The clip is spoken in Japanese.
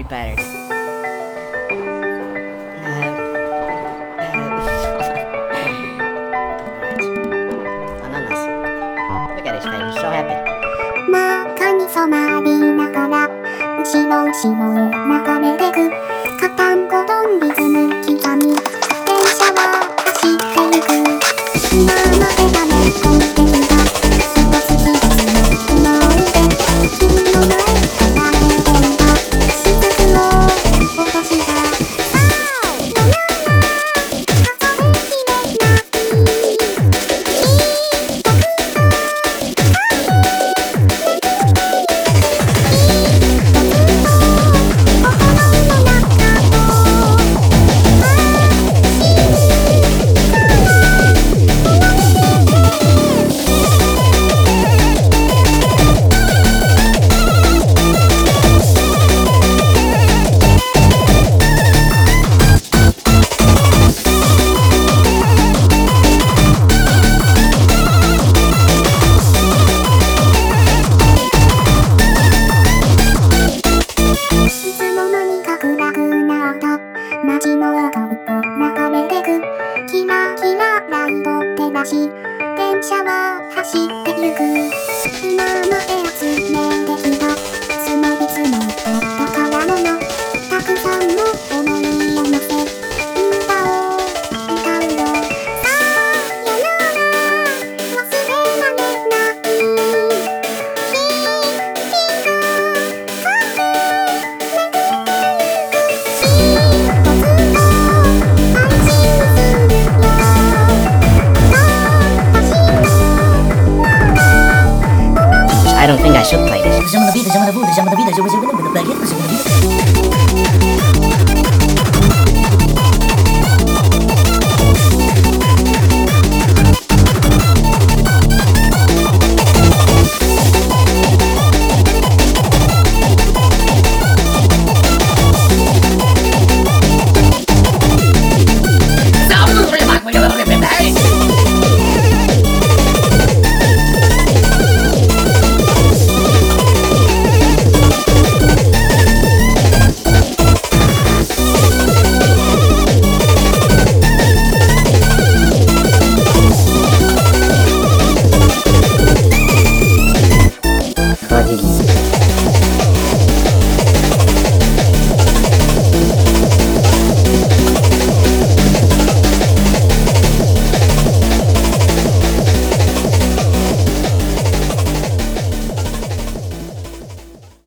battered. Ananas. Look at his face, he's so happy. 真っ赤に染まりながら後ろ後ろを流れてく片んこどんリズム刻み電車は走ってゆく今までため込んできた一つ一つの雲で君の前から出ていた雫を落としたさあのような数えきれない街の明かりと流れてくキラキラライト照らし電車は走ってゆく今まで集めてきた積もり積もった宝物たくさんの想いを乗せ歌を歌うよさよなら忘れられない君が帰 I don't think I should play this.